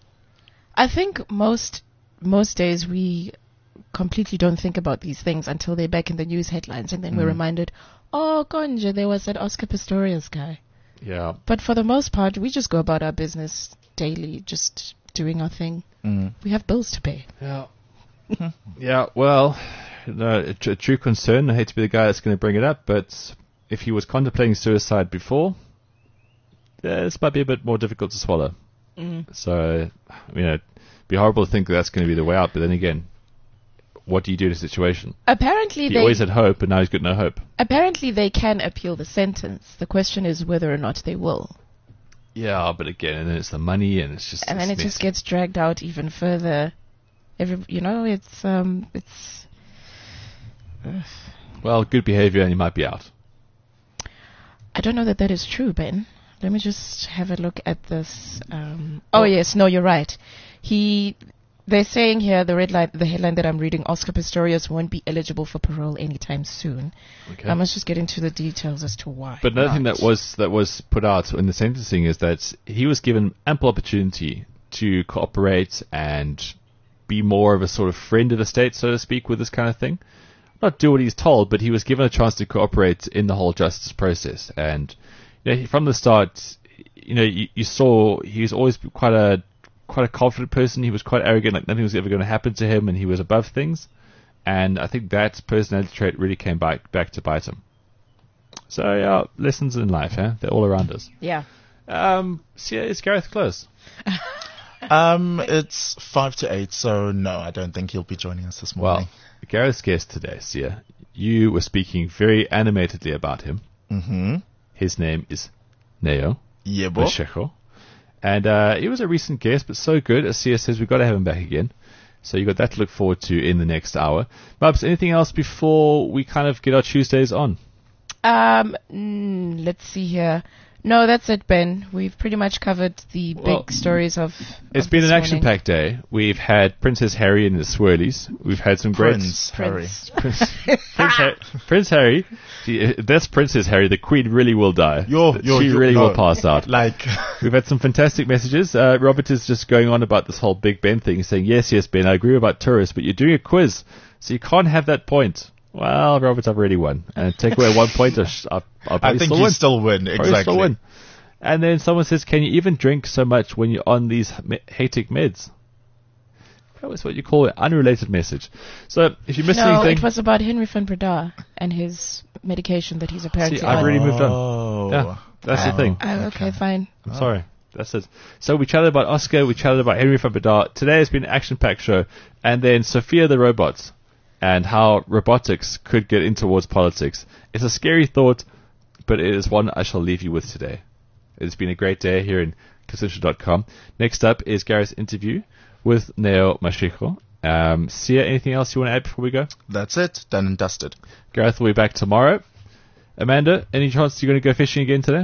I think most most days we completely don't think about these things until they're back in the news headlines, and then we're reminded, oh, Konja, there was that Oscar Pistorius guy. Yeah. But for the most part, we just go about our business daily, just doing our thing. Mm. We have bills to pay. Yeah. yeah, well, no, a, tr- a true concern. I hate to be the guy that's going to bring it up, but if he was contemplating suicide before, yeah, this might be a bit more difficult to swallow. Mm. So, you know, it'd be horrible to think that that's going to be the way out, but then again, what do you do in a situation? Apparently, He they always had hope, and now he's got no hope. apparently they can appeal the sentence. The question is whether or not they will. Yeah, but again, and then it's the money, and it's just... And then it it's just messy. gets dragged out even further. Every, you know, it's um, it's. Ugh. Well, good behavior, and he might be out. I don't know that that is true, Ben. Let me just have a look at this. Um, oh yes, no, you're right. He, they're saying here the red line, the headline that I'm reading: Oscar Pistorius won't be eligible for parole anytime soon. Okay. I must just get into the details as to why. But another thing not. that was that was put out in the sentencing is that he was given ample opportunity to cooperate and be more of a sort of friend of the state, so to speak, with this kind of thing. Not do what he's told, but he was given a chance to cooperate in the whole justice process. And you know, from the start, you know, you, you saw he was always quite a quite a confident person. He was quite arrogant, like nothing was ever going to happen to him, and he was above things. And I think that personality trait really came back back to bite him. So yeah, lessons in life, huh? They're all around us. Yeah. Um, so yeah, is Gareth close? Um, it's five to eight, so no, I don't think he'll be joining us this morning. Well, Gareth's guest today, Sia, you were speaking very animatedly about him. Mm-hmm. His name is Neo Yeah, boy. Mashego. And uh, he was a recent guest, but so good, as Sia says, we've got to have him back again. So you got that to look forward to in the next hour. Babs, anything else before we kind of get our Tuesdays on? Um, mm, let's see here. No, that's it, Ben. We've pretty much covered the Well, big stories of. It's of been this an action-packed morning. day. We've had Princess Harry and the Swirlies. We've had some great... Prince Harry. Prince. Prince, Prince, Har- Prince Harry. See, if that's Princess Harry. The Queen really will die. Yo, yo, she yo, really no. will pass out. Like, We've had some fantastic messages. Uh, Robert is just going on about this whole Big Ben thing, saying, yes, yes, Ben, I agree about tourists, but you're doing a quiz, so you can't have that point. Well, Robert, I've already won. And take away one point, I'll, I'll, I'll I probably think still you win. still win, Probably exactly. still win. And then someone says, can you even drink so much when you're on these me- hatic meds? That was what you call an unrelated message. So, if you missed No, anything... it was about Henry van Breda and his medication that he's apparently See, I've on. already moved on. Oh. Yeah, that's the thing. Oh, okay, fine. I'm sorry. That's it. So we chatted about Oscar, we chatted about Henry van Breda. Today has been an action-packed show. And then Sophia the robot and how robotics could get in towards politics. It's a scary thought, but it is one I shall leave you with today. It's been a great day here in cliff central dot com. Next up is Gareth's interview with Neo Mashego. Um, Sia, anything else you want to add before we go? That's it. Done and dusted. Gareth will be back tomorrow. Amanda, any chance you're going to go fishing again today?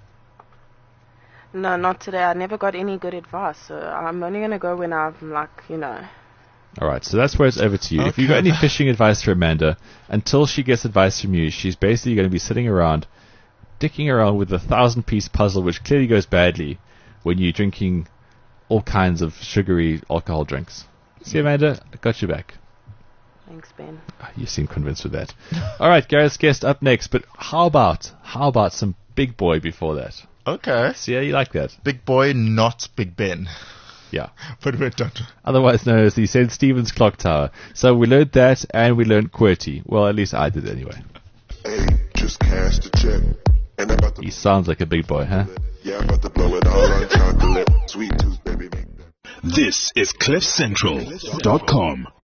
No, not today. I never got any good advice, so I'm only going to go when I'm like, you know. Alright, so that's where it's over to you. If you've got any fishing advice for Amanda, until she gets advice from you, she's basically going to be sitting around, dicking around with a thousand-piece puzzle, which clearly goes badly when you're drinking all kinds of sugary alcohol drinks. See, Amanda, I got you back. Thanks, Ben. You seem convinced with that. Alright, Gareth's guest up next, but how about, how about some big boy before that? Okay. See how you like that? Big boy, not Big Ben. Yeah. But we're done. Otherwise known as the Saint Stephen's Clock Tower. So we learned that, and we learned QWERTY. Well, at least I did anyway. Hey, just cash the check. And I'm about to, He sounds like a big boy, huh? yeah, I'm about to blow it all on chocolate. Sweet tooth, baby, make that. This is cliff central dot com.